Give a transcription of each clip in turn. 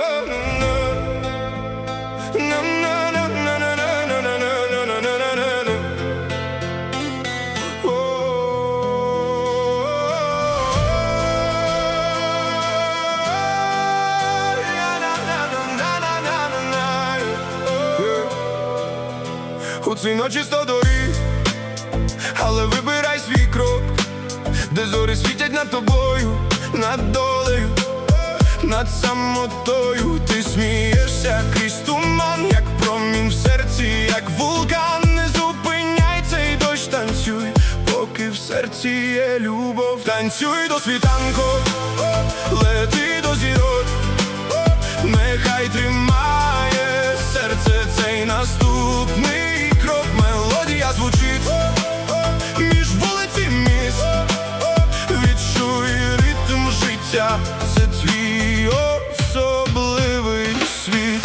У цій ночі 100 доріг, але вибирай свій крок, де зорі світять над тобою, над долею, над самотою. Ти смієшся крізь туман, як промінь в серці, як вулкан. Не зупиняй цей дощ, танцюй, поки в серці є любов. Танцюй до світанку, лети до зірок, нехай тримає серце цей наступний крок. Мелодія звучить між вулиці міст, відчуй ритм життя, це твій особливий світ.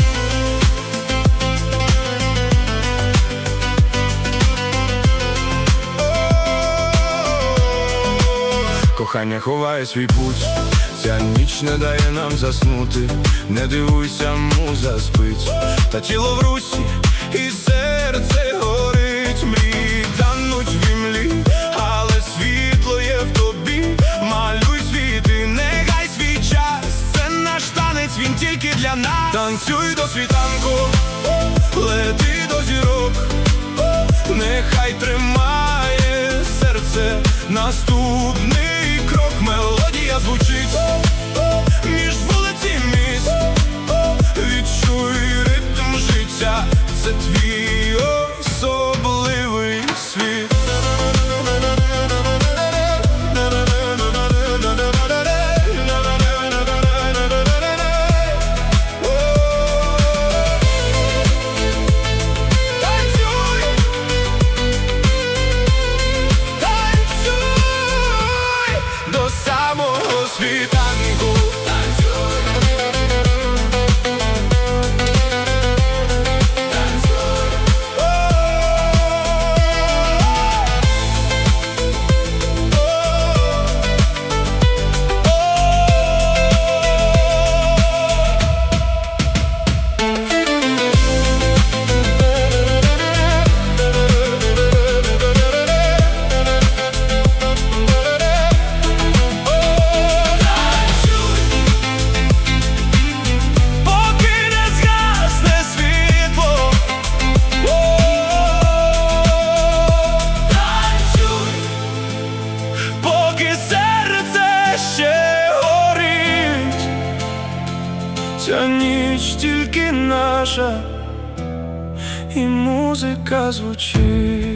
Кохання ховає свій путь, ця ніч не дає нам заснути. Не дивуйся, муза спить, та тіло в русі і серце горить. Мрії тануть в імлі, але світло є в тобі. Малюй світ і нехай свій час, це наш танець, він тільки для нас. Танцюй до світанку, лети до зірок, нехай тримає серце наступний крок. Мелодія звучить між вулиці міст, відчуй ритм життя, це твій особливий світ. До самого світанку танцюй, танцюй, ця ніч тільки наша, і музика звучить.